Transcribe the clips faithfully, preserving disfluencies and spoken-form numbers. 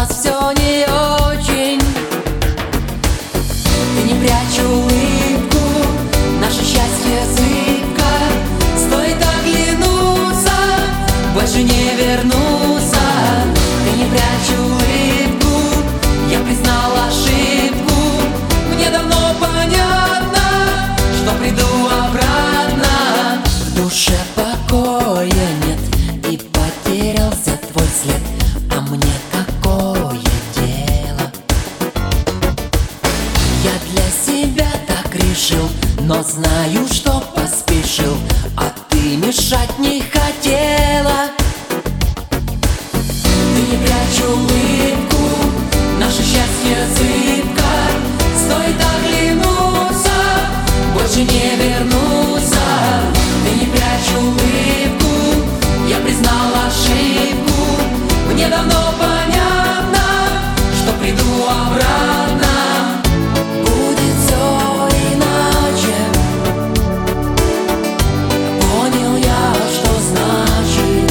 нас все не очень. Ты не прячь улыбку, наше счастье зыбко. Стоит оглянуться, больше не вернуться. Ты не прячь улыбку, я признал ошибку. Мне давно понятно, что приду обратно. В душе покоя нет, и потерялся твой след. А мне какое дело? Я для себя так решил, но знаю, что поспешил, а ты мешать не хотела. Ты не прячь улыбку, наше счастье зыбко. Стоит оглянуться, больше не вернуться. Ты не прячь улыбку, я признал ошибку. Мне давно понятно, что приду обратно. Будет все иначе. Понял я, что значит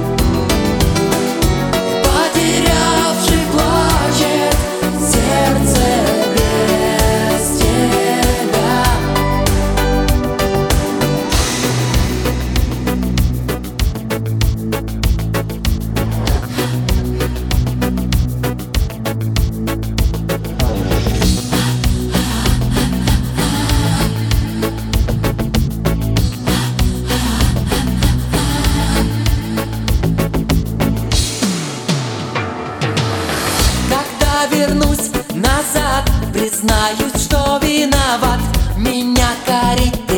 потерявший плачет сердце без тебя. Когда вернусь назад, признаюсь, что виноват. Меня корить